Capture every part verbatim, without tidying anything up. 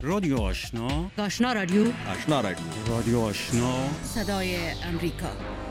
رادیو آشنا، آشنا رادیو، آشنا رادیو، رادیو آشنا، صدای امریکا.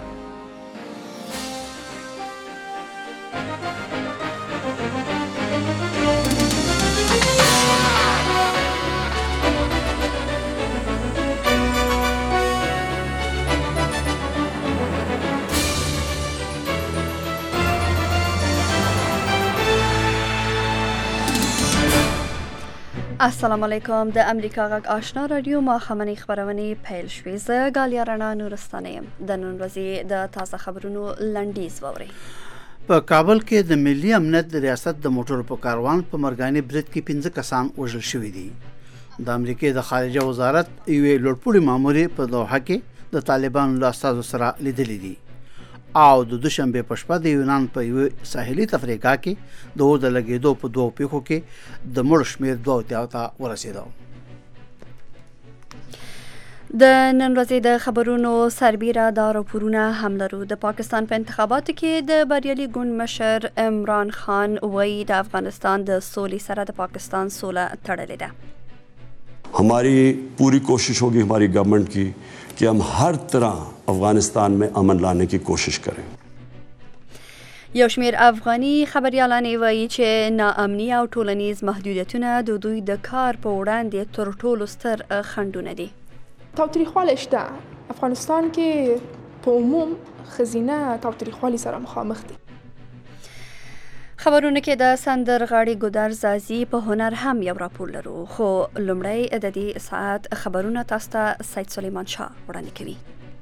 السلام علیکم. د امریکا غږ آشنا رادیو ما خمنې خبرونه پیل شوې. زه غالیا رڼا نورستانه یم. د نن ورځې د تازه خبرونو لنډیز ووري. په کابل کې د ملي امنیت د ریاست د موټرو په کاروان په مرګاني برید کې پنځه کسان وژل شوي دي. د امریکای د خارجه وزارت یوې لوړپوړي مامورې په دوحه کې د طالبانو له استازو سره لیدلي دي او د دوشنبه په شپه د یونان په یو ساحلي تفریقه کې د اور د لګېدو په دوه پیښو کې د مړ شمیر دوه اتیا ته ورسېدو. د نن ورځې د خبرونو سربیره دا راپورونه هم لرو. د پاکستان په انتخاباتو کې د بریالي ګوند مشر عمران خان وایي د افغانستان د سولې سره د پاکستان سوله تړلې ده. हमारी पूरी कोशिश होगी हमारी गवर्नमेंट की कि हम हर तरह अफगानिस्तान में अमन लाने की कोशिश करें. یو شمیر افغاني خبريالان وایي چې ناامني او ټولنیز محدودیتونه د دوی د کار په وړاندې تر ټولو ستر خنډونه دي. تاوتریخوالی شته. افغانستان کې په عموم خزینه تاوتریخوالی سره مخامخ دي. خبرونه کې د سندرغاړي ګودر زازي په هنر هم یو راپور لرو، خو لومړی د دې ساعت خبرونه تاسو ته سید سلیمان شاه وړاندې کوي.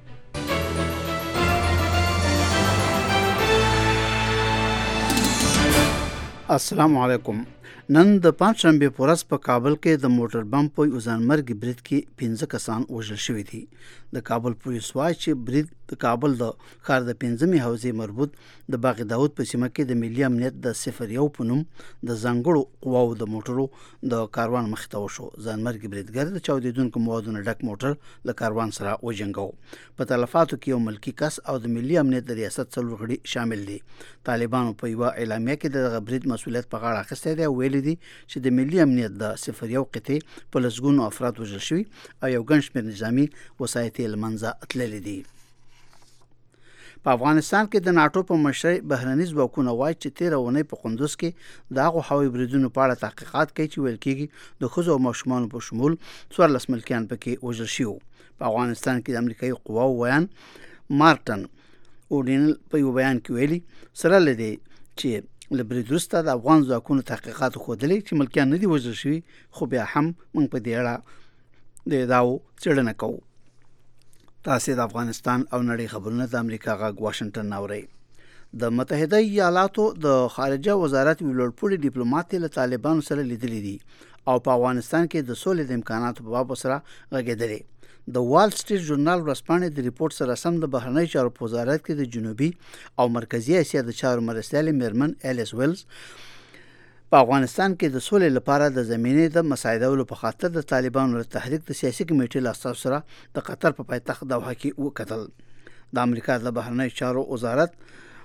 السلام علیکم. نن د پنځشنبه په ورځ په کابل کې د موټر بم په ځانمرګي برید کې پنځه کسان وژل شوي دي. د کابل پولیس وايي چې برید د کابل د ښار د پنځمې حوزې مربوط د باغ داود په سیمه کې د ملي امنیت د صفر یو په نوم د ځانګړو قواو د موټرو د کاروان مخې ته وشو. ځانمرګي بریدګر د چاودیدونکو موادونو ډک موټر له کاروان سره وجنګاوه. په تلفاتو کې یو ملکی کس او د ملي امنیت د ریاست څلور غړي شامل دي. طالبانو په یوه اعلامیه کې د برید مسؤلیت په غاړه اخیستی دی او ویلي دي چې د ملي امنیت د صفر یو قطعې په لسګونو افراد وژل شوي او یو ګڼ شمېر نظامي وسایط یې له منځه تللي دي. په افغانستان کې د ناټو په مشرۍ بهرني ځواکونه وایي چې تېره اونۍ په قندوز کې د هغو هوایي بریدونو په اړه تحقیقات کوي چې ویل کېږي د ښځو او ماشومانو په شمول څوارلس ملکیان پکې وژل شوي. په افغانستان کې د امریکایي قواو ویان مارټن اوډینل په یو بیان کې ویلي سره له دې چې له برید وروسته د افغان ځواکونو تحقیقات ښودلي چې ملکیان نه دي وژل شوي، خو بیا هم موږ په دې اړه د ادعاو څېړنه کوو. تاسې د افغانستان او نړۍ خبرونه د امریکا غږ واشنګټن اورئ. د متحده ایالاتو د خارجه وزارت یو لوړپوړي ډیپلومات له طالبانو سره لیدلي دي او په افغانستان کې د سولې د امکاناتو په باب سره غږېدلي. د وال سټریټ ژورنال ورځپاڼې د ریپورت سره سم د بهرنیو چارو په وزارت کې د جنوبي او مرکزي اسیا د چارو مرستیالې میرمن ایلیس ویلز په افغانستان کې د سولې لپاره د زمینې د مساعدولو په خاطر د طالبانو له تحریک د سیاسي کمیټې له استازو سره د قطر په پایتخت دوحه کې وکتل. د امریکا د بهرنیو چارو وزارت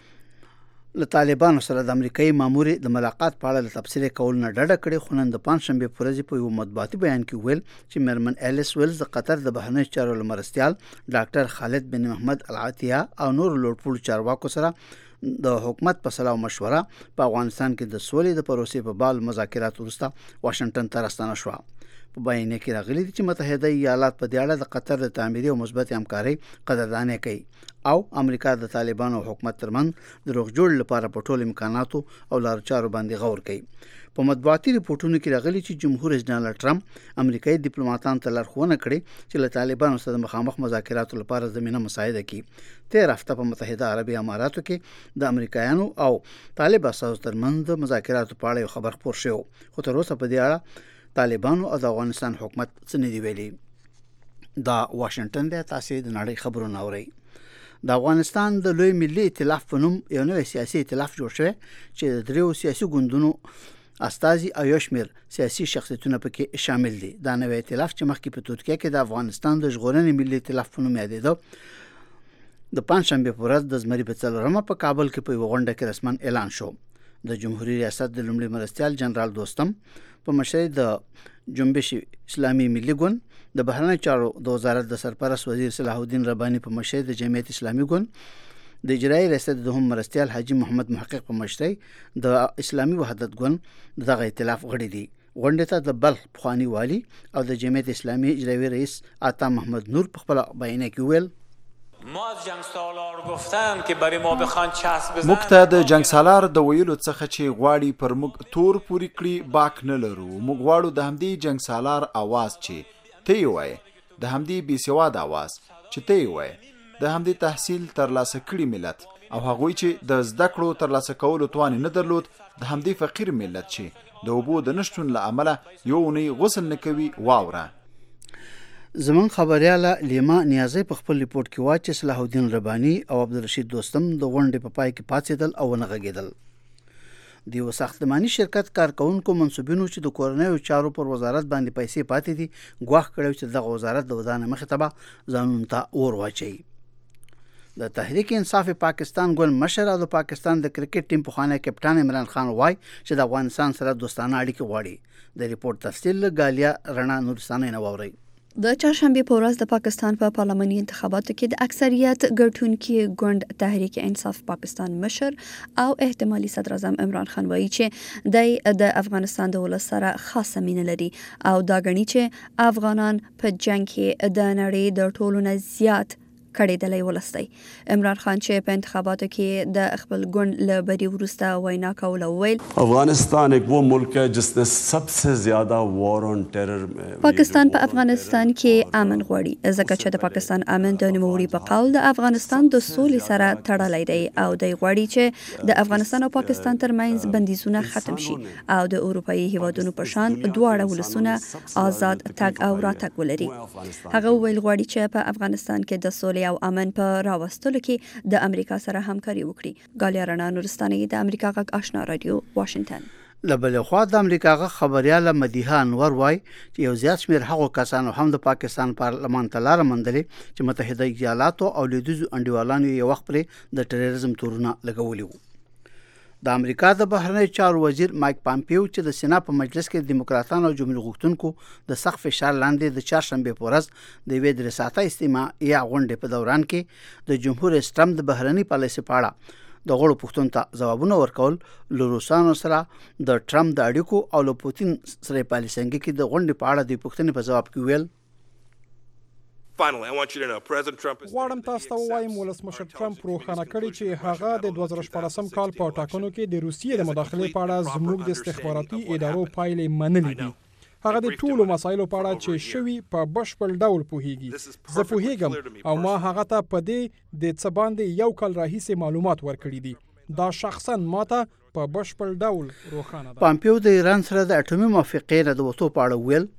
له طالبانو سره د امریکایي مامورې د ملاقات په اړه له تبصرې کولو نه ډډه کړې، خو نن د پنځشنبې په ورځ په یو مطبوعاتي بیان کې ویل چې میرمن ایلیس ویلز د قطر د بهرنیو چارو له مرستیال ډاکټر خالد بن محمد العطیه او نور لوړپوړو چارواکو سره د حکومت په سلا او مشوره په افغانستان کې د سولې د پروسې په بال مذاکرات وروسته واشنګټن ته راستنه شوه. په بیان کې راغلي دي چې متحده ایالات په دې اړه د قطر د تعمیري او مثبت همکارۍ قدرداني کوي او امریکا د طالبانو او حکومت ترمنځ د روغ جوړ لپاره په ټولو امکاناتو او لارو چارو باندې غور کوي. په مطبوعاتي ریپورتونو کې راغلي چې جمهور رئیس ډانلډ ټرمپ امریکایي ډیپلوماټانو ته لارښوونه کړې چې له طالبانو سره د مخامخ مذاکراتو لپاره زمینه مساعده کړي. تېره هفته په متحده عربي اماراتو کې د امریکایانو او طالب استازو ترمنځ د مذاکراتو په اړه یو خبر خپور شو، خو تر اوسه په دې اړه طالبانو او د افغانستان حکومت څه نه دی ویلي. دا واشنګټن دی. تاسې د نړۍ خبرونه اورئ. د افغانستان د لوی ملي ائتلاف په نوم یو نوی سیاسي ائتلاف جوړ شوی چې د دریو سیاسي ګوندونو استازي او یو شمېر سیاسي شخصیتونه پکې شامل دي. دا نوی ائتلاف چې مخکې په ترکیه کې د افغانستان د ژغورنې ملي ائتلاف په نوم یادېده، د پنځشنبې په ورځ د زمري په څلورمه په کابل کې په یوه غونډه کې رسما اعلان شو. د جمهوریت ریاست د لومړي مرستیال جنرال دوستم په مشرۍ د جنبش اسلامي ملي ګوند د بهرنی چارو د وزارت د سرپرست وزیر صلاح الدین رباني په مشرۍ د جمعیت اسلامي ګوند د اجرایي ریاست د هم مرستیال حاجی محمد محقق په مشرۍ د اسلامي وحدت ګوند دغه ائتلاف غړي دي. غونډې ته د بلخ پخوانی والی او د جمعیت اسلامي اجرایي رئیس عطا محمد نور په خپل بیانیه کې ویل ما از جنگ سالار گفتم که برای ما بخوان چسب بزنن موږ ته د جنگ سالار د ویلو څخه چې غواړي پر موږ تور پوری کړي باک نه لرو. موږ غواړو د همدې جنگ سالار आवाज چې ته یې وای، د همدې بې سواد आवाज چې ته یې وای، د همدې تحصیل ترلاسه کړي ملت او هغوی چې د زده کړو ترلاسه کولو توان نه درلود، د همدې فقیر ملت چې د اوبو د نشتون له امله یو اونۍ غسل نه کوي واوره. زمون خبرياله لیما نیازی په خپل ریپورت کې وایي چې صلاح الدین رباني او عبدالرشید دوستم د غونډې په پای کې پاتېدل او نه غږېدل. د یو ساختماني شرکت کارکونکو منصوبینو چې د کورنیو چارو پر وزارت باندې پیسې پاتې دي ګواښ کړی چې دغه وزارت د ودانه مخې ته به ځانونو ته اور واچوي. د تحریک انصاف پاکستان ګوند مشر او د پاکستان د کرکټ ټیم پخوانی کپټان عمران خان وایي چې د افغانستان سره دوستانه اړیکې غواړي. د ریپورت تفصیل غالیا رڼا نورستانه نه واوري. د چهارشنبه په ورځ د پاکستان په پارلماني انتخاباتو کې د اکثریت ګټونکي ګوند تحریک انصاف پاکستان مشر او احتمالي صدر اعظم عمران خان وایي چې د افغانستان د ولس سره خاصه مینه لري او دا غني چې افغانان په جنگ کې د نړۍ د ټولو نه زیات کړي ولستی. عمران خان چې په انتخاباتو کې د خپل ګوند له بری وروسته وینا کوله ویل افغانستان ایک وہ ملک ہے جس نے سب سے زیادہ وار آن ٹیرر پاکستان په افغانستان کې امن غواړي ځکه چې د پاکستان امن د نوموړي په قول د افغانستان د سولې سره تړلی دی او د غواړي چې د افغانستان او پاکستان ترمنځ بندیزونه ختم شي او د اروپאי هیوادونو په شان دواړه ولسونه آزاد تګ او راتګ ولري. هغه ویل غواړي چې په افغانستان کې د سولې او امن په راوستلو کې د امریکا سره همکاري وکړي. غالیا رڼا نورستاني د امریکا غږ آشنا رادیو واشنگټن. لبل خو د امریکا غږ خبرياله مدیحه انور وای چې یو زیات شمېر هغو کسانو هم د پاکستان پارلمان ته لار مندلې چې متحده ایالاتو او لویدیځو انډیوالانو یو وخت پرې د ټیرریزم تورونه لګولي وو. د امریکا د بهرنی چارو وزیر مایک پامپیو چې د سنا په مجلس کې دیموکراتانو او جمهوریت غوښتونکو د سخت فشار لاندې د چهارشنبه په ورځ د یوې درې ساعته استماع یا غونډې په دوران کې د جمهور رئیس ټرمپ د بهرنی پالیسي په اړه د غړو پوښتنو ته ځوابونه ورکول له روسانو سره د ټرمپ د اړیکو او له پوتین سره پالیسنګ کې د غونډې په اړه د پوښتنې په ځواب کې ویل Finally, I want you to know President Trump is غواړم تاسو ته ووایم ولسمشر ټرمپ روښانه کړي چې هغه د دوه زره شپاړسم کال په ټاکنو کې د روسیې د مداخلې په اړه زموږ د استخباراتي ادارو پایلې منلې دي. هغه د ټولو مسایلو په اړه چې شوي په بشپړ ډول پوهیږي. زه پوهیږم او ما هغه ته په دې د څه باندې یو کال راهیسې معلومات ورکړي دي. دا شخصا ماته په بشپړ ډول روښانه ده. پامپیو د ایران سره د اټومي موافقې نه د وټو په اړه ویل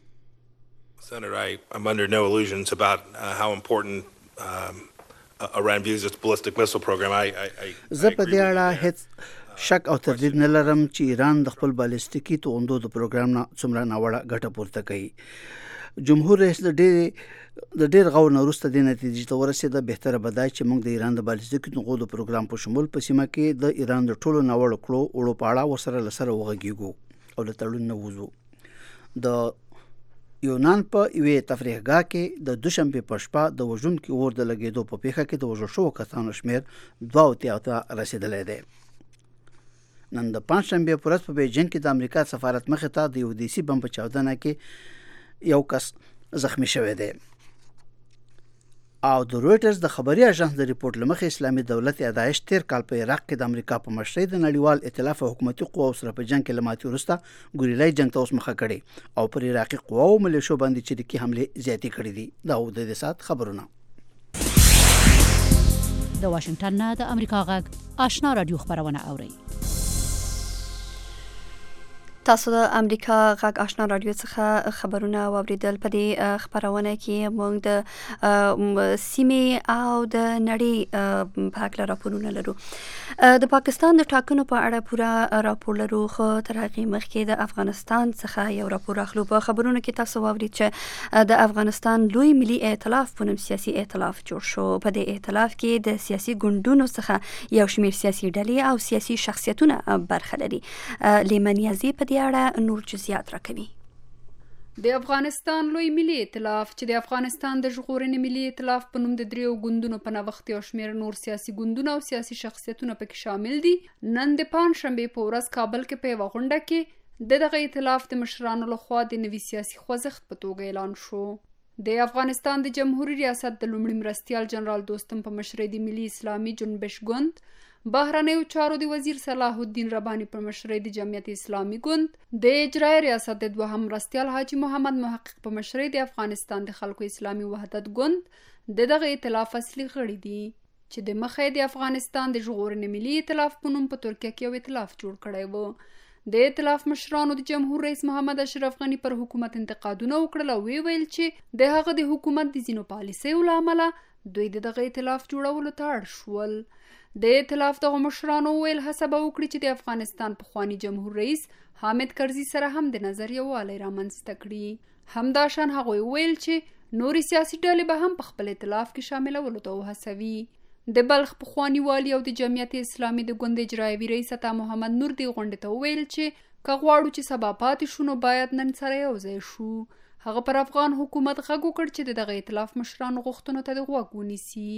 Senator, I, I'm under no illusions about uh, how important um, Iran views its ballistic missile program. I, I, I, زه په دې اړه هیڅ شک او تردید نه لرم چې ایران د خپل بالستیکي توغندو د پروګرام نه څومره ناوړه ګټه پورته کوي. جمهور رئیس د ډېر د ډېر غور نه وروسته د نتیجې ته ورسېده بهتره به دا چې موږ د ایران د بالستیکي توغندو پروګرام په شمول په سیمه کې د ایران د ټولو ناوړه کړو وړو په اړه ورسره لسره وغږیږو او له تړون نه وځو. د یونان په یوې تفریحګاه کې د دوشنبه په شپه د وژونکي اور د لګېدو په پیښه کې د وژل شوو کسانو شمېر دوه اتیا ته رسېدلی دی. نن د پنجشنبې په ورځ په بیجینګ کې د امریکا سفارت مخې ته د یو دیسي بم په چاودنه کې یو کس زخمی شوی دی. او د رویټرز د خبري اژانس د ریپورت لمخې اسلامي دولت داعش تیر کال په عراق کې د امریکا په مشرۍ د نړیوال ائتلاف حکومتي قواو سره په جنگ کې لماتې وروسته ګوریلای جنگ ته اوس مخه کړي او پر عراقي قواو ملیشو باندې چریکي حمله زیاتې کړې دي. دا و د دې سات خبرونه. د واشنگټن نه د امریکا غږ آشنا رادیو خبرونه اوري. تاسو د امریکا غږ آشنا رادیو څخه خبرونه واوریدل. په دې خبرونه کې موږ د سیمې او د نړۍ په اړه راپورونه لرو. د پاکستان د ټاکنو په اړه پوره راپور لرو خو تر هغې مخکې د افغانستان څخه یو راپور اخلو. په خبرونو کې تاسو واورید چې د افغانستان لوی ملي ائتلاف په نوم سیاسي ائتلاف جوړ شو. په دې ائتلاف کې د سیاسي ګوندونو څخه یو شمېر سیاسي ډلې او سیاسي شخصیتونه برخه لري. لیمن نیازی په دې اړه نور جزئیات راکوي. د افغانستان لوی ملي ائتلاف چې د افغانستان د ژغورنې ملي ائتلاف په نوم د دریو ګوندونو په نوښت یو شمېر نور سیاسي ګوندونه او سیاسي شخصیتونه پکې شامل دي، نن د پنجشنبې په ورځ کابل کې په یوه غونډه کې د دغه ائتلاف د مشرانو لخوا د نوي سیاسي خوځښت په توګه اعلان شو. د افغانستان د جمهوریت ریاست د لومړي مرستیال جنرال دوستم په مشرۍ د ملي اسلامي جنبش ګوند، بهرنیو چارو د وزیر صلاح الدین رباني په مشرۍ د جمعیت اسلامي ګوند، د اجرایي ریاست د دوهم مرستیال حاجي محمد محقق په مشرۍ د افغانستان د خلکو اسلامي وحدت ګوند د دغه ائتلاف اصلي غړي دي چې د مخې د افغانستان د ژغورنې ملي ائتلاف په نوم په ترکیه کې یو ائتلاف جوړ کړی و. د ائتلاف مشرانو د جمهور رئیس محمد اشرف غني پر حکومت انتقادونه وکړل او وی ویل چې د هغه د حکومت د ځینو پالیسیو له امله دوی د دغه ائتلاف جوړولو ته اړ شول. د ائتلاف دغه مشرانو ویل هڅه به وکړي چې د افغانستان پخواني جمهور رئیس حامد کرزي سره هم د نظر یووالی رامنځته کړي. همداشان هغوی ویل چې نورې سیاسي ډلې به هم په خپل ائتلاف کې شاملولو ته وهڅوي. د بلخ پخواني والي او د جمعیت اسلامي د ګوند اجرایوي رئیس عطا محمد نور دې غونډې ته وویل چې که غواړو چې سبا پاتې شو نو باید نن سره یو ځای شو. هغه پر افغان حکومت غږ وکړ چې د دغه ائتلاف مشرانو غوښتنو ته د غوږ ونیسي.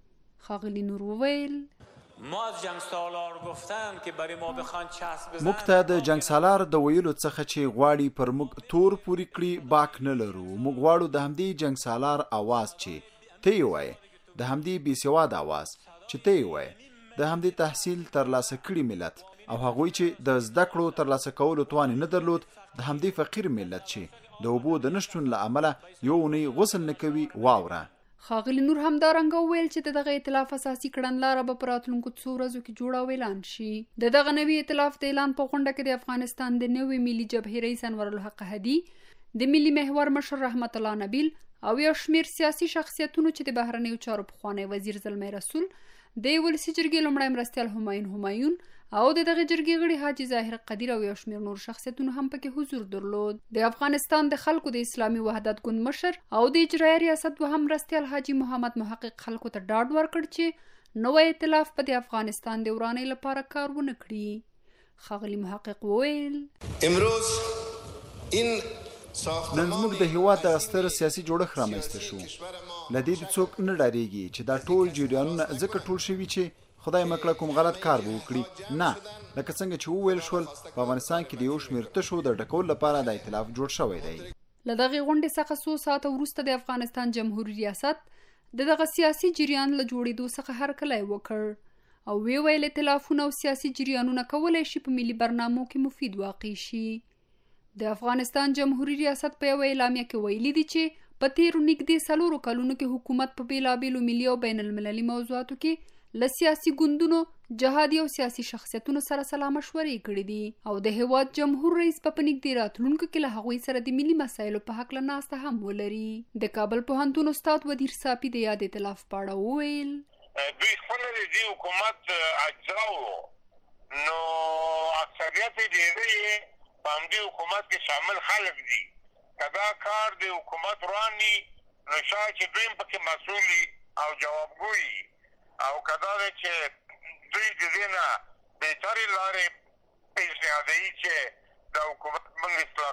ښاغلي نور وویل ما از جنگ سالار گفتم که برای ما بخوان چسب بزنن. موږ ته د جنگ سالار د ویلو څخه چې غواړي پر موږ تور پوری کړي باک نه لرو. موږ غواړو د همدې جنگ سالار आवाज چې ته یې وایې، د همدې بې سواد आवाज چې ته یې وایې، د همدې تحصیل ترلاسه کړي ملت او هغوی چې د زده کړو ترلاسه کولو توان نه درلود، د همدې فقیر ملت چې د اوبو د نشتون له امله یو اونۍ غسل نه کوي واوره. ښاغلي نور همدارنګه وویل چې د دغه ائتلاف اساسي کړنلاره به په راتلونکو څو ورځو کې جوړه او اعلان شي. د دغه نوي ائتلاف د اعلان په غونډه کې د افغانستان د نوي ملي جبهې رئیس انور الحق هدي، د ملي محور مشر رحمت الله نبیل او یو شمېر سیاسي شخصیتونو چې د بهرنیو چارو پخوانی وزیر زلمی رسول، د ولسي جرګې لومړی مرستیال همایون همایون او د دغه جرګې غړي حاجي ظاهر قدیر او یو شمېر نور شخصیتونو هم پکې حضور درلود. د افغانستان د خلکو د اسلامي وحدت ګوند مشر او د اجرایي ریاست دوهم مرستیال حاجي محمد محقق خلکو ته ډاډ ورکړ چې نوی ائتلاف په د افغانستان د ورانۍ لپاره کار ونه کړي. ښاغلي محقق وویل امروز این نن زموږ د هیواد د ستر سیاسي جوړښت رامنځته شو. له دې د څوک نه ډارېږي چې دا ټول جریانونه ځکه ټول شوي چې خدای مکړه کوم غلط کار به وکړي. نه، لکه څنګه چې وویل شول په افغانستان کې د یو شمېر تشو د ډکولو لپاره د ائتلاف جوړ شوی دی. له دغې غونډې څخه څو ساعته وروسته د افغانستان جمهوري ریاست د دغه سیاسي جریان له جوړېدو څخه هرکلی وکړ او وی ویل ائتلافونه او سیاسي جریانونه کولی شي په ملي برنامو کې مفید واقع شي. د افغانستان جمهوري ریاست په یوه اعلامیه کې ویلي دي چې په تیرو نږدې څلورو کلونو کې حکومت په بېلابېلو ملي او بین المللي موضوعاتو کې له سیاسي ګوندونو، جهادي او سیاسي شخصیتونو سره سلا مشورې کړې دي او د هیواد جمهور رئیس په پنځ راتلونکو کې له هغوی سره د ملي مسایلو په هکله ناسته هم ولري. د کابل پوهنتون استاد ودیر صافي د یاد ائتلاف په اړه وویل دوی خپل د دې حکومت اجزاو نو اکثریت ډېری په همدې حکومت کې شامل خلک دي. که دا کار د حکومت رواني نو شاید چې دوی پکې مسؤلي او جوابګوي، او که دا دی چې دوی د دې نه بهترې لارې پیشنهادوي چې د حکومت موږ اصلاح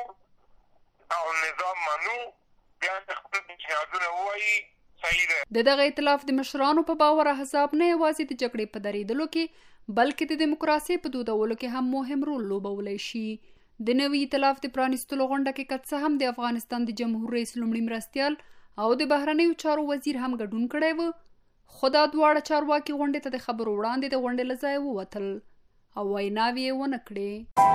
کوو او نظام منو، بیا د خپل پیشنهادونه ووایي صحیح ده. د دغه ائتلاف د مشرانو په باور احزاب نه یوازې د جګړې په درېدلو کې بلکې د دیموکراسۍ په دودولو کې هم مهم رول لوبولی شي. د نوي ائتلاف د پرانیستلو غونډه کې که څه هم د افغانستان د جمهور رئیس لومړي مرستیال او د بهرنیو چارو وزیر هم ګډون کړی و، خو دا دواړه چارواکي غونډې ته د خبرو وړاندې د غونډې له ځایه ووتل او ویناوې یې ونه کړې.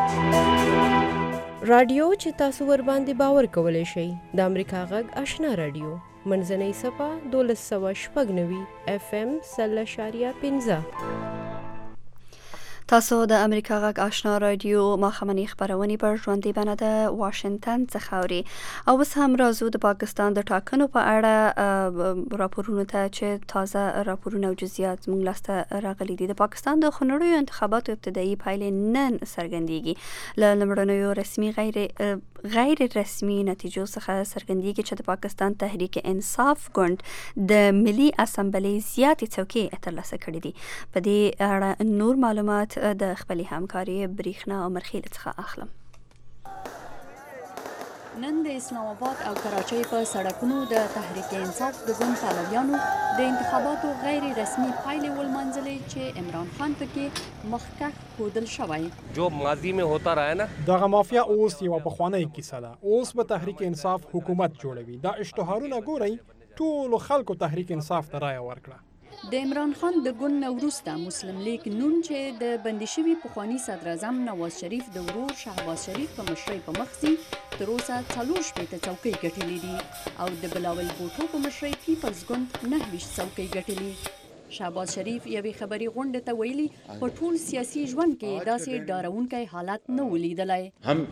رادیو چې تاسو ور باندې باور کولی شئ د امریکا غږ آشنا رادیو منځنۍ صفحه دولس سوه شپږ نوي اف ام سل اشاریه پنځه. تاسو د امریکا غږ آشنا رادیو ماښامنۍ خپرونې په ژوندۍ بڼه د واشنګټن څخه اوري او اوس هم راځو د پاکستان د ټاکنو په اړه راپورونو ته چې تازه راپورونه او جزئیات موږ لاسته راغلي دي. د پاکستان د خونړیو انتخاباتو ابتدایي پایلې نن څرګندېږي. له لومړنیو رسمي غیر غیر رسمي نتیجو څخه څرګندېږي چې د پاکستان تحریک انصاف ګوند د ملي اسمبلی زیاتې څوکۍ ترلاسه کړې دي. په دې اړه نور معلومات د خپلې همکاري بریښنا او مرخیل څخه اخلم. نن د اسلام آباد او کراچۍ په سړکونو د تحریک انصاف د ګوند پلویانو د انتخاباتو غیر رسمي پایلې ولمنځلې چې عمران خان پکې مخکښ ښودل شوی. جو ماضی میں ہوتا رہا ہے نا دغه مافیا اوس یوه پخوانۍ کیسه ده. اوس به تحریک انصاف حکومت جوړوي. دا اشتهارونه ګورئ، ټولو خلکو تحریک انصاف ته رایه ورکړه. د عمران خان د ګوند نه وروسته مسلم لیگ نون چې د بندي شوي پخواني صدر اعظم نواز شریف د ورور شهباز شریف په مشرۍ په مخ ځي، تر اوسه څلور شپېته څوکۍ ګټلې دي او د بلاول بوټو په مشرۍ پیپلز ګوند نهه ویشت څوکۍ ګټلې. شهباز شریف یوې خبري غونډې ته ویلي په ټول سیاسي ژوند کې داسې ډارونکی حالت نه و لیدلی.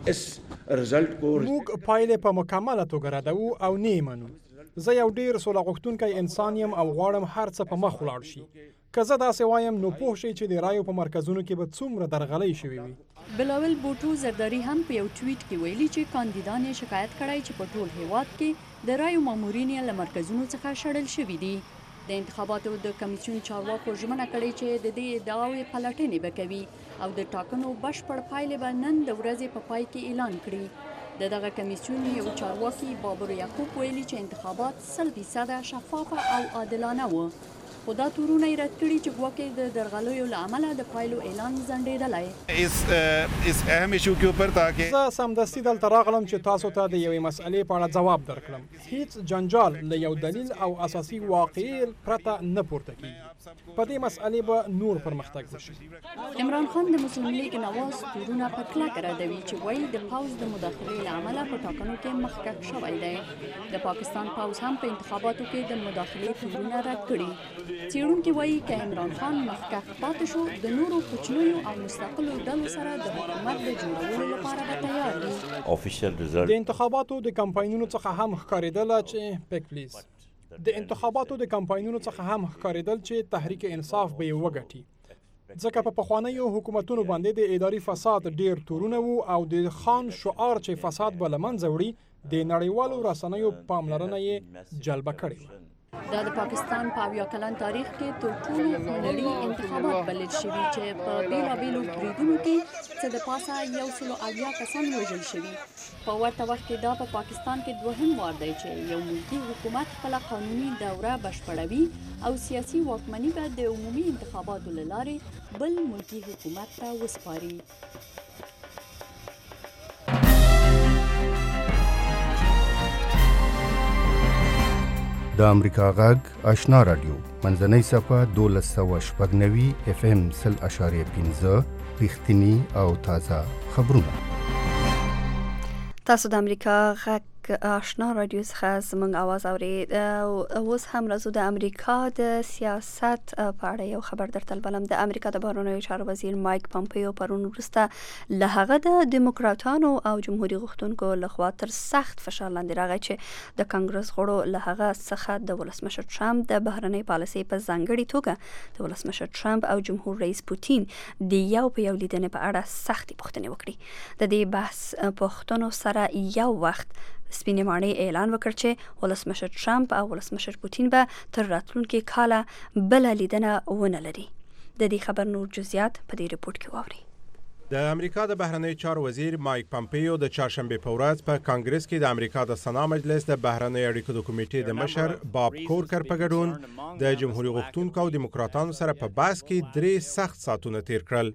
موږ پایلې په مکمله توګه ردوو او نه یې منو. زه یو ډیر سوله غوښتونکی انسان یم او غواړم هر څه په مخ ولاړ شي. که زه داسې وایم نو پوه شئ چې د رایو په مرکزونو کې به څومره درغلۍ شوې وي. بلاول بوټو زرداری هم په یو ټویټ کې ویلي چې کاندیدان یې شکایت کړی چې په ټول هیواد کې د رایو مامورین یې له مرکزونو څخه شړل شوي دي. د انتخاباتو د کمیسیون چارواکو ژمنه کړې چې د دې ادعاوې پلټنې به کوي او د ټاکنو بشپړ پایلې به نن د ورځې په پای کې اعلان کړي. د دغه کمیسیون یو چارواکي بابر یعقوب ویلي چې انتخابات سل فیصده شفافه او عادلانه وو، خو دا تورونه یې رد کړي چې ګواکې د درغلیو له امله د پایلو اعلان ځنډېدلی. زه سمدستي دلته راغلم چې تاسو ته د یوې مسئلې په اړه ځواب درکړم. هیڅ جنجال له یو دلیل او اساسي واقعي پرته نه پورته کیږي. په دې مسئلې به نور پرمختګ وشي. عمران خان د مسلم لیگ نواز تورونه په کلکه ردوي چې وایي د پوځ د مداخلې له امله په ټاکنو کې مخکښ شوی دی. د پاکستان پوځ هم په انتخاباتو کې د مداخلې تورونه رد کړي. څېړونکي وایي که عمران خان مخکښ پاتې شو د نورو کوچنیو او مستقلو ډلو سره د حکومت د جوړولو لپاره به تیار دي. د انتخاباتو د کمپاینونو څخه هم ښکارېدله چې پک پلیز د انتخاباتو د کمپاینونو څخه هم ښکارېدل چې تحریک انصاف به یې وګټي، ځکه په پخوانیو حکومتونو باندې د اداري فساد ډیر تورونه وو او د خان شعار چې فساد به له منځه وړي د نړیوالو رسنیو پاملرنه یې جلبه کړې وه. دا د پاکستان په اویا کلن تاریخ کې تر ټولو خونړي انتخابات بلل شوي چې په بېلابېلو بریدونو کې څه د پاسه یو سلو اویا کسان وژل شوي. په ورته وخت کې دا په پاکستان کې دوهم وار دی چې یو ملکي حکومت خپله قانوني دوره بشپړوي او سیاسي واکمني به د عمومي انتخاباتو له لارې بل ملکي حکومت ته وسپاري. د امریکا غږ آشنا رادیو منځنۍ صفحه دولس سوه شپږ نوي اف ام سل اشاریه پنځه رښتیني او تازه خبرونه. تاسو د امریکا غږ آشنا رادیو څخه زموږ اواز اورئ. اوس هم راځو د امریکا د سیاست په اړه یو خبر درته لولم. د امریکا د بهرنیو چارو وزیر مایک پامپیو پرون وروسته له هغه د دیموکراتانو او جمهوریت غوښتونکو لخوا تر سخت فشار لاندې راغی چې د کانګرس غړو له هغه څخه د ولسمشر ټرمپ د بهرنۍ پالیسۍ په ځانګړي توګه د ولسمشر ټرمپ او جمهور رئیس پوتین د یو په یو لیدنې په اړه سختې پوښتنې وکړي. د دې بحث پوښتنو سره یو وخت سپینې ماڼۍ اعلان وکړ چې ولسمشر ټرمپ او ولسمشر پوتین به تر راتلونکي کاله بله لیدنه ونه لري. د دې خبر نور جزئیات په دې رپورټ کې واورئ. د امریکا د بهرنیو چارو وزیر مایک پامپیو د چهارشنبه په ورځ په کانګرس کې د امریکا د سنا مجلس د بهرنیو اړیکو د کمیټې د مشر باب کورکر په ګډون د جمهوریت غوښتونکو او دیموکراتانو سره په بحث کې درې سخت ساعتونه تیر کړل.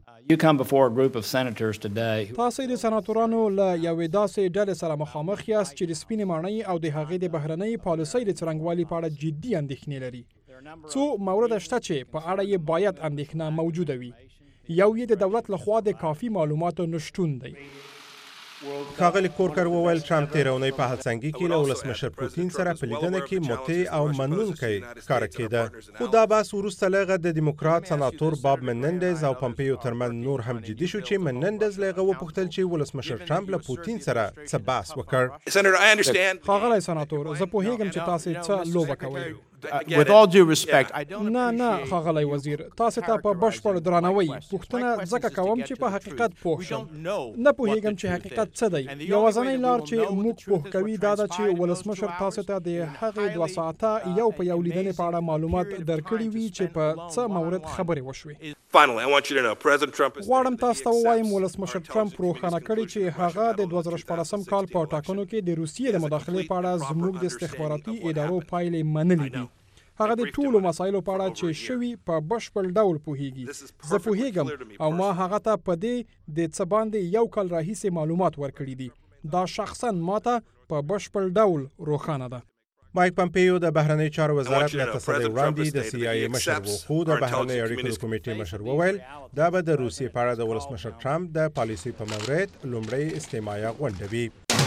تاسو د سناتورانو له یوې داسې ډلې سره مخامخ یاست چې د سپینې ماڼۍ او د هغې د بهرنۍ پالیسۍ د څرنګوالي په اړه جدي اندېښنې لري. څو مورد شته چې په اړه یې باید اندېښنه موجوده وي. یو یې د دولت لخوا د کافي معلوماتو نشتون دی. ښاغلي کورکر وویل ټرمپ تېره اونۍ په هلسنګي کې له ولسمشر پوتین سره په لیدنه کې مطیع او منونکی ښکاره کېده، خو دا بحث وروسته له هغه د دیموکرات سناتور باب منندز او پامپیو ترمنځ نور هم جدي شو چې منندز له هغه وپوښتل چې ولسمشر ټرمپ له پوتین سره څه بحث وکړ. ښاغلی سناتور، زه پوهیږم چې تاسې څه لوبه کوئ. with all due respect, I don't نه نه ښاغلی وزیر تاسو ته په بشپړ درناوی پوښتنه ځکه کوم چې په حقیقت پوه شم نه پوهیږم چې حقیقت څه دی یوازینۍ لار چې موږ پوه کوي دا ده چې ولسمشر تاسو ته د هغې دوه ساعته یو په یو لیدنې په اړه معلومات درکړي وي چې په څه مورد خبرې وشوې Finally, I want you to know President Trump is غواړم تاسو ته ووایم ولسمشر ټرمپ روښانه کړي چې هغه د دوه زره شپاړسم کال په ټاکنو کې د روسیې د مداخلې په اړه زموږ د استخباراتي ادارو پایلې منلې دي هغه د ټولو مسایلو په اړه چې شوي په بشپړ ډول پوهیږي زه پوهیږم او ما هغه ته په دې د څه باندې یو کال راهیسې معلومات ورکړي دي دا شخصا ماته په بشپړ ډول روښانه ده مایک پمپیو د بهرنی چارو وزارت له تصدۍ وړاندې د سی آی ای مشر و خو د بهرنی اړیکو د کمیټې مشر وویل دا به د روسیې په اړه د ولسمشر ټرمپ د پالیسۍ په مورد لومړی استماعیه غونډه وي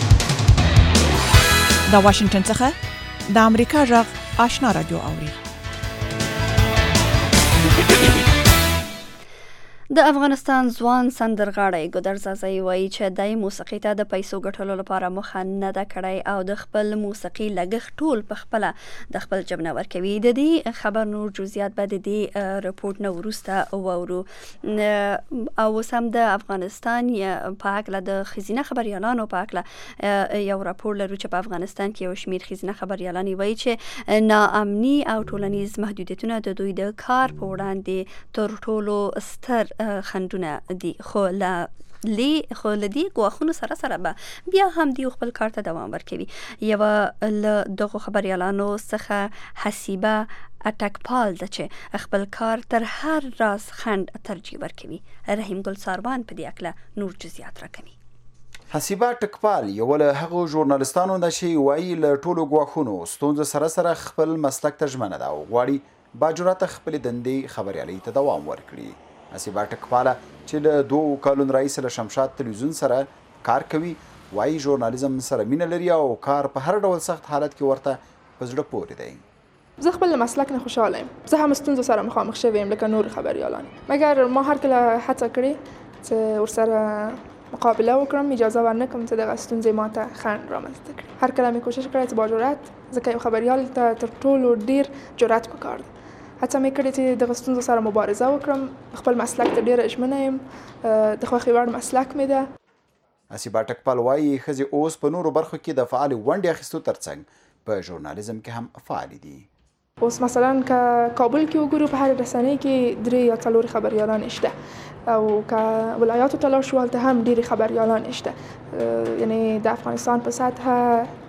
د واشنگټن څخه د امریکا غږ آشنا رادیو اوري د افغانستان ځوان سندرغاړی ګودر زازی وایي چې دای موسیقي ته د پیسو ګټلو لپاره مخه نه ده کړی او د خپل موسیقي لګښت ټول په خپله د خپل جیب نه ورکوي د دې خبر نور جزئیات به د دې رپورټ نه وروسته واورو او اوس هم د افغانستان په هکله د ښځینه خبریالانو په هکله یو راپور لرو چې په افغانستان کې یو شمېر ښځینه خبریالانې وایي چې ناامني او ټولنیز محدودیتونه د دوی د کار په وړاندې تر ټولو ستر خندونه دي خو لا لی خو لدی غواخونو سره سره به بیا هم دی خپل کار ته دوام ورکوي یو له دغه خبريالانو څخه حسیبه اټکپال ده چې خپل کار تر هر راز خند ترجیح ورکوي رحیم ګل ساروان په دې اړه نور جزئیات راکوي حسیبه ټکپال یو له هغو ژورنالستانو ده چې وایي له ټولو غواخونو ستونزو سره سره خپل مسلک ته ژمنه ده او غواړي باجرات خپل دندې خبريالۍ ته دوام ورکړي حسیبه ټکپاله چې له دوه کالونو راهیسې له شمشاد تلویزیون سره کار کوي وایي ژورنالیزم سره مینه لري او کار په هر ډول سخت حالت کې ورته په زړه پورې دی زه خپل مسلک نه خوشحاله یم زه هم ستونزو سره مخامخ شوی یم لکه نور خبریالان مګر ما هر کله هڅه کړې چې ورسره مقابله وکړم اجازه ورنکړم چې دغه ستونزې ماته خنډ رامنځته کړي هر کله مې کوشش کړی چې با جرأت ځکه یو خبریال ته تر ټولو ډیر جرأت پکار دی هڅه مې کړې چې دغه ستونزو سره مبارزه وکړم خپل مسلک ته ډیره ژمنه یم د خوښې وړ مسلک مې ده حسیبه ټکپال وایي ښځې اوس په نورو برخو کې د فعالې ونډې اخیستو ترڅنګ په ژورنالیزم کې هم فعالې دي اوس مثلا که کابل کې وګورو په هر رسنۍ کې درې یا څلور خبریالان شته او که ولایاتو ته لاړ شو هلته هم ډېرې خبریالان شته یعنی د افغانستان په سطحه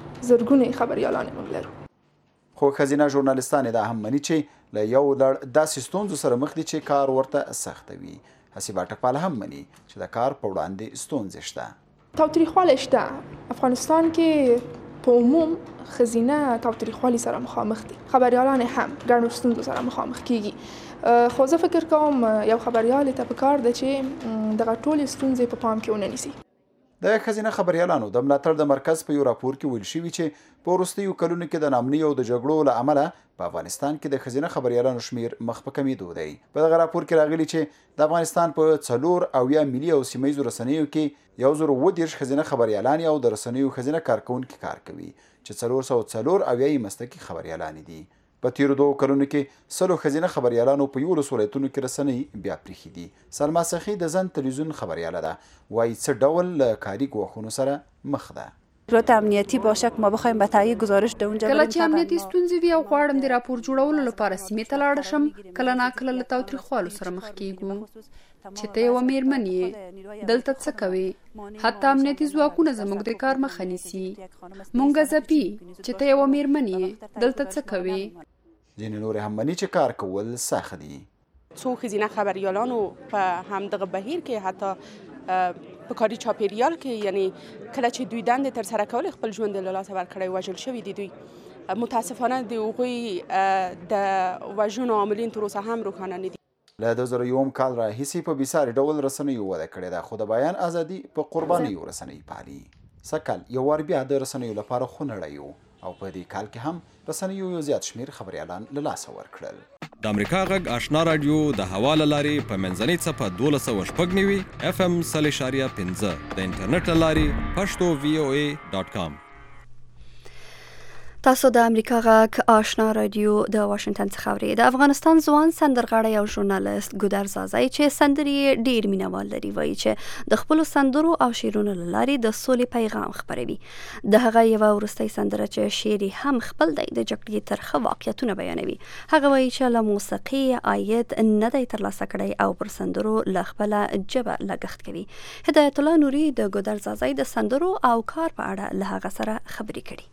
زرګونې خبریالانې موږ لرو خو ښځینه ژورنالستانې دا هم مني چې له یو لړ داسې ستونزو سره مخ دي چې کار ورته سخته وي حسیبه ټکپال هم مني چې د کار په وړاندې ستونزې شته تاوتریخوالی شته افغانستان کې په عموم ښځینه تاوتریخوالي سره مخامخ دي خبریالان هم ګڼو ستونزو سره مخامخ کیږي خو زه فکر کوم یو خبریال ته پکار ده چې دغه ټولې ستونزې په پام کې ونه نیسي د ښځینه خبریالانو د ملاتړ د مرکز په یو راپور کې ویل شوي چې په وروستیو کلونو کې د ناامنۍ او د جګړو له امله په افغانستان کې د ښځینه خبریالانو شمیر مخ په کمیدو دی په دغه راپور کې راغلي چې د افغانستان په څلور اویا ملي او سیمه ییزو رسنیو کې یو زر اووه دېرش ښځینه خبریالانې او د رسنیو ښځینه کارکوونکي کار کوي چې څلور سوه څلور اویا یې مسلکي خبریالانې دي په تیرو دوو کلونو کې سلو ښځینه خبریالانو په یولسو ولایتونو کې رسنۍ بیا پریښي دي سلما سخي د زن تلویزیون خبریاله ده وایي څه ډول له کاري ګواښونو سره مخ ده صورت امنیتی باشه که ما بخوایم به تایید گزارش د اونجا کله چې امنیتي ستونزې وي او غواړم د راپور جوړولو لپاره سیمې ته لاړ شم کله ناکله له تاوتریخوالو سره مخ کیږو چې ته یوه میرمن یې دلته څه کوې حتی امنیتي ځواکونه زموږ د کار مخه نیسي مونږ ځپي چې ته یوه میرمن یې دلته څه کوې ځینې نورې هم مني چې کار کول سخت دي څو ښځینه خبریالانو په همدغه بهیر کې حتی په کاري چاپیریال کې یعنی کله چې دوی دندې ترسره کول خپل ژوند له لاسه ورکړی وژل شوي دي دوی متاسفانه د هغوی د وژنو عاملین تر اوسه هم روښانه نه دي له دوه زره یوم کال راهیسې په بېساري ډول رسنیو وده کړې ده خو د بیان ازادي په قربانیو رسنۍ پالي سږ کال یو وار بیا د رسنیو لپاره خونړی و او په دې کال کې هم رسنیو یو زیات شمیر خبریالان له لاسه ورکړل د امریکا غږ آشنا رادیو د هوا له لارې په منځنۍ څپه دولس سوه شپږ نوي اف ام سل اشاریه پنځه د انټرنیټ له لارې پښتو وی او ای ډاټ کام تاسو د امریکا غږ آشنا رادیو د واشنگټن څخه اورئ. د افغانستان ځوان سندرغاړی او ژورنالیست ګودر زازای چې سندرې ډیر مینوال لري وایي چې د خپل سندرو او شعرونو له لارې د سولې پیغام خپروي. د هغه یو ورستۍ سندره چې شعر هم خپل دی د جګړې ترخه واقعیتونه بیانوي. هغه وایي چې له موسیقي عاید نه دی ترلاسه کړی او پر سندرو له خپله ژبه لګښت کوي. هدایت الله نوري د ګودر زازای د سندرو او کار په اړه له هغه سره خبرې کړي.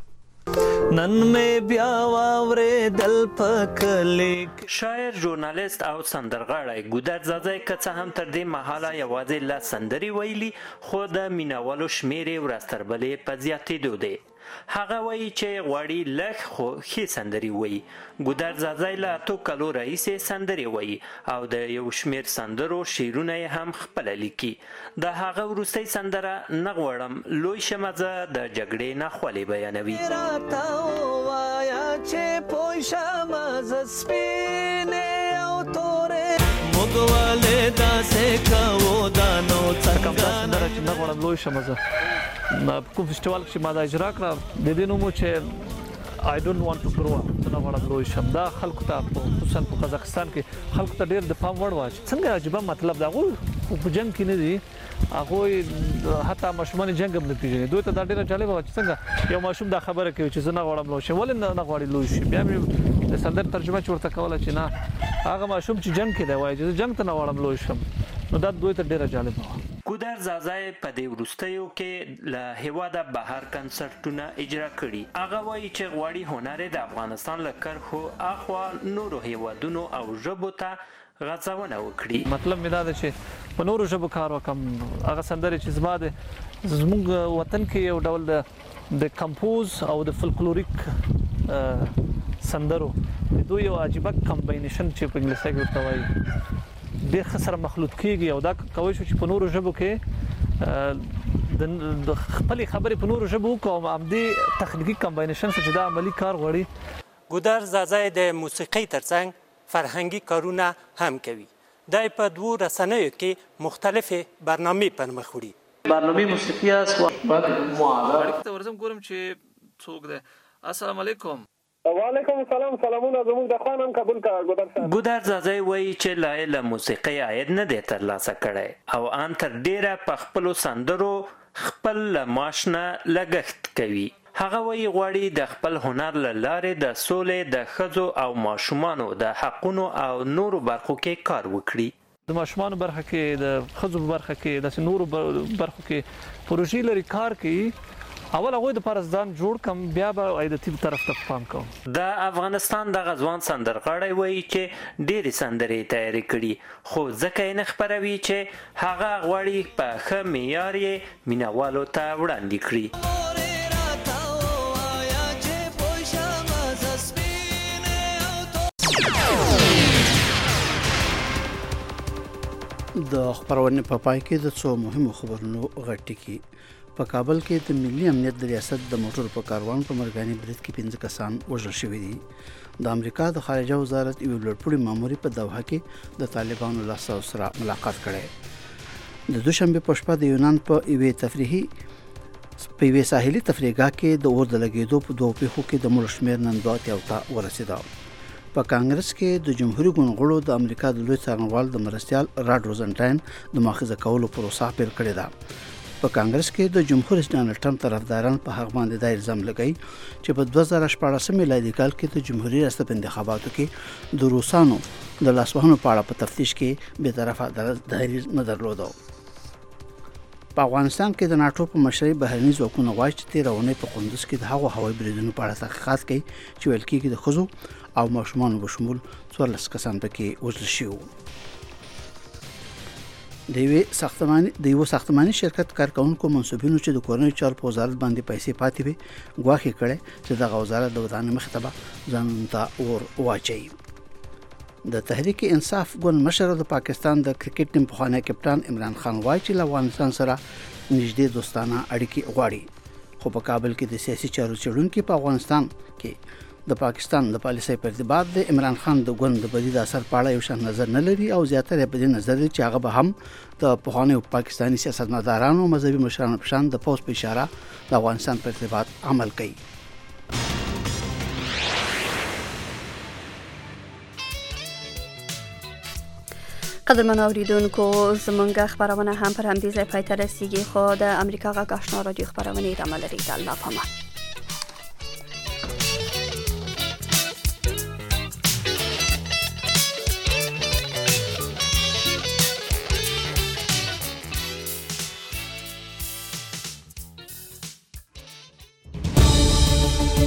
نن مې بیا واورېدل په کلیک. شاعر، ژورنالیست او سندرغاړی ګودر زازای که څه هم تر دې مهاله یوازې لس سندرې ویلي، خو د مینوالو شمېر یې ورځ تر بلې په زیاتېدو دی. هغه وایي چې غواړي لږ خو ښې سندرې وایي. ګودر زازای له اتو کالو راهیسې سندرې وایي او د یو شمېر سندرو شعرونه یې هم خپله لیکي. د هغه وروستۍ سندره نه غواړم لوی شمه زه د جګړې ناخوالې بیانوي. راته ووایه چې پوه شمه زه سپینې او تورې موږ ولې داسې کوو دا نو څرګنده سندره چې نه غواړم لوی شمه زه کوم فیسټیوال کې ما دا اجرا کړه د دې نوم چې I don't want to grow up. نه غواړم لوی شم. دا خلکو ته خصوصا په قزاقستان کې خلکو ته ډېر د پام وړ وه چې څنګه عجیبه مطلب د هغوی په جنګ کې نه دي، هغوی حتی ماشومان جنګ هم نه پېژني. دوی ته دا ډېره جالبه وه چې څنګه یو ماشوم دا خبره کوي چې زه نه غواړم لوی شم. ولې نه غواړي لوی شي؟ بیا مې د سندرې ترجمه چې ورته کوله چې نه هغه ماشوم چې جنګ کې دی وایي چې زه جنګ ته نه غواړم لوی شم. نو دا دوی ته ډېره جالبه وه. ګودر زازای په دې وروستیو کې له هېواده بهر کنسرټونه اجرا کړي. هغه وایي چې غواړي هنر د افغانستان له کرښو اخوا نورو هېوادونو او ژبو ته غځونه وکړي. مطلب مې دا ده چې په نورو ژبو کار وکړم. هغه سندرې چې زما د زموږ وطن کې یو ډول د د کمپوز او د فلکلوریک سندرو د دوی یو عجیبه کمباینیشن چې په انګلیسي کې ورته وایي ډېر ښه سره مخلوط کېږي او دا کولی شو چې په نورو ژبو کې د خپلې خبرې په نورو ژبو وکړو او همدې تخنیکي کمباینیشن سره چې دا عملي کار غواړي. ګودر زازای د موسیقۍ ترڅنګ فرهنګي کارونه هم کوي. دا په دوو رسنیو کې مختلفې برنامې پر مخ وړي. برنامې موسیقي است و بعد اړیکې ته ورځم ګورم چې څوک دی. السلام علیکم. وعلیکم السلام. سلامونه زموږ د خوانم قبول کړه ګودر صاحب. ګودر زازای وایي چې لا یې له موسیقۍ عاید نه دی ترلاسه کړی او ان تر ډیره په خپلو سندرو خپل له معاش نه لګښت کوي. هغه وایي غواړي د خپل هنر له لارې د سولې، د ښځو او ماشومانو د حقونو او نورو برخو کې کار وکړي. د ماشومانو برخه کې، د ښځو په برخه کې، داسې نورو برخو کې پروژې لري کار کوي. اول هغوی د پاره ځان جوړ کم بیا به عایدتي طرف ته پام کوم. د افغانستان دغه ځوان سندرغاړی وایي چې ډېرې سندرې تیارې کړي خو ځکه یې نه خپروي چې هغه غواړي په ښه معیار یې مینوالو ته وړاندې کړي. د خپرونې په پای کې د څو مهمو خبرونو غټ کی. په کابل کې د ملي امنیت د ریاست د موټر په کاروان په مرګاني برید کې پنځه کسان وژل شوي دي. د امریکا د خارجه وزارت یو لوړپوړي ماموري په دوحه کې د طالبانو له سره ملاقات کړی. د دوشنبه په شپه د یونان په یوې تفریحي په یوې ساحلي تفریحګاه کې د اور د لګېدو په دوه پیښو کې د مړو شمېر نن دوه اتیا ته ورسېده. په کانګرس کې د جمهوریت ګوند د امریکا د لوی څارنوال د مرستیال راډ روزنټاین د مؤاخذه کولو پروسه پیل کړې ده. په کانګرس کې د جمهور رئیس ډانلډ ټرمپ طرفداران په هغه باندې دا الزام لګوي چې په دوه زره شپاړسم میلادي کال کې د جمهوریت ریاست په انتخاباتو کې د روسانو د لاسوهنو په اړه په تفتیش کې بې طرفه دریځ نه درلوده. په افغانستان کې د ناټو په مشرۍ بهرني ځواکونه وایي چې تېره اونۍ په قندوز کې د هغو هوایي بریدونو په اړه تحقیقات کوي چې ویل کېږي د ښځو او ماشومانو په شمول څوارلس کسان پکې وژل شوي. د یوې ساختماني د یو ساختماني شرکت کارکونکو منصوبینو چې د کورنۍ چارو په وزارت باندې پیسې پاتې وي ګواښ کړي چې دغه وزارت د ودانۍ مخې ته به ځانونو ته اور واچوي. د تحریک انصاف ګوند مشر د پاکستان د کرکټ ټیم پخوانی کپټان عمران خان وایي چې له افغانستان سره نږدې دوستانه اړیکې غواړي. خو په کابل کې د سیاسي چارو څېړونکي په افغانستان کې د پاکستان د پالیسۍ په ارتباط د عمران خان د ګوند د بدی د اثر په اړه یو شان نظر نه لري او زیاتره په دې نظر لري چې هغه به هم د پخوانیو پاکستاني سیاستمدارانو مذهبي مشرانو په شان د پوس په اشاره د افغانستان په ارتباط عمل کوي. قدرمن اوریدونکو زمونږ خبرونه هم پر همدې ځای پای ته رسیږي خو د امریکا غږ آشنا رادیو خبرونه ادامه لري. د الله پامان.